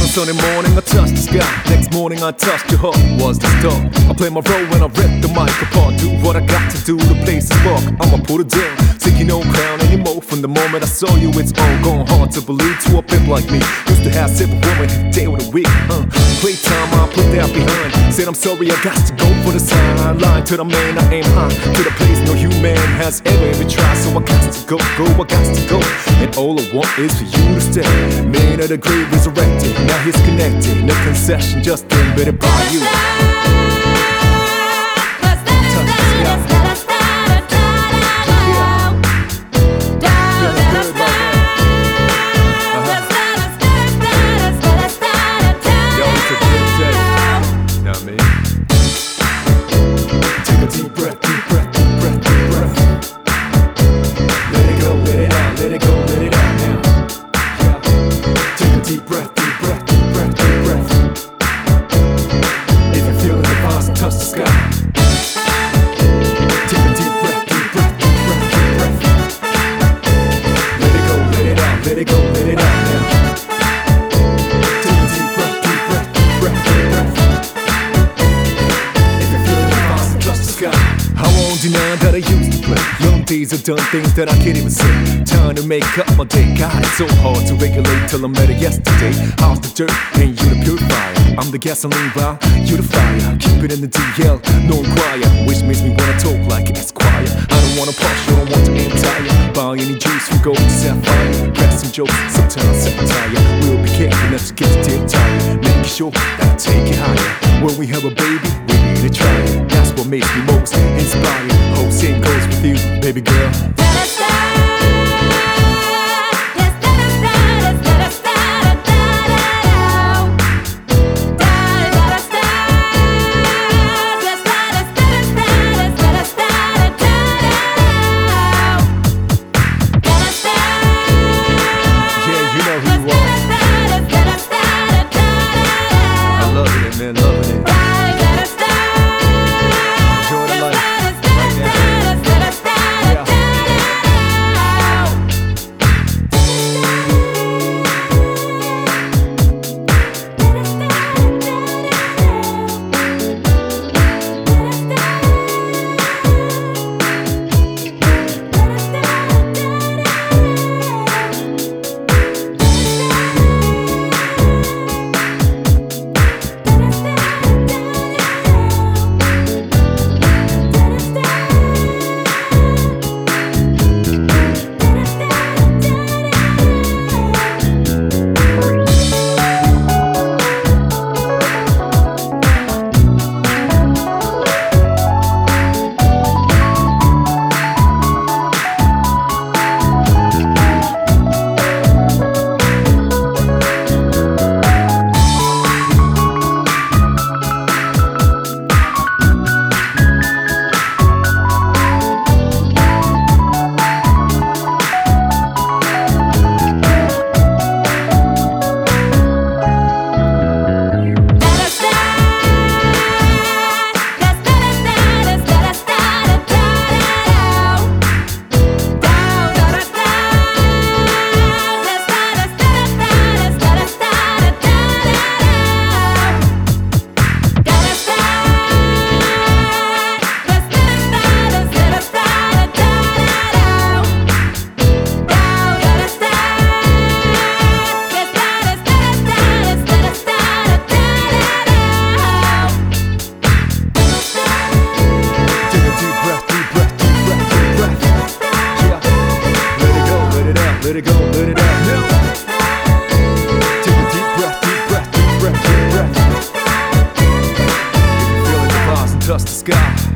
sunny morning, I touched the sky. Next morning, I touched your heart. Was the start. I play my role when I rip the mic apart. Do what I got to do, the place is spark. I'ma put it down, taking no crown anymore. From the moment I saw you, it's all gone hard to believe to a pimp like me. Used to have simple women, day with a week. Playtime, I put that behind. Said I'm sorry, I got to go for the sign. Lying to the man, I aim high to the place no human has ever tried. So I got to go, I got to go. And all I want is for you to stay. Man of the grave resurrected, now he's connected. No concession, just embedded by you. Denying that I used to play. Young days have done things that I can't even say. Time to make up my day. God, it's so hard to regulate till I met her yesterday. How's the dirt and you the purifier? I'm the gasoline bar, you the fire. Keep it in the DL, no inquire. Which makes me wanna talk like an Esquire. I don't wanna push, I don't want to entire. Buy any juice from gold to sapphire. Crack some jokes, sometimes set my tire. We'll be careful not to get the damn tired. Making sure that I take it higher. When we have a baby, we need to try it. That's what makes me most inspired. Hope same goes with you, baby girl. Let it go, let it out now. Take a deep breath, deep breath, deep breath, deep breath. If you feel it, the vibes and touch the sky.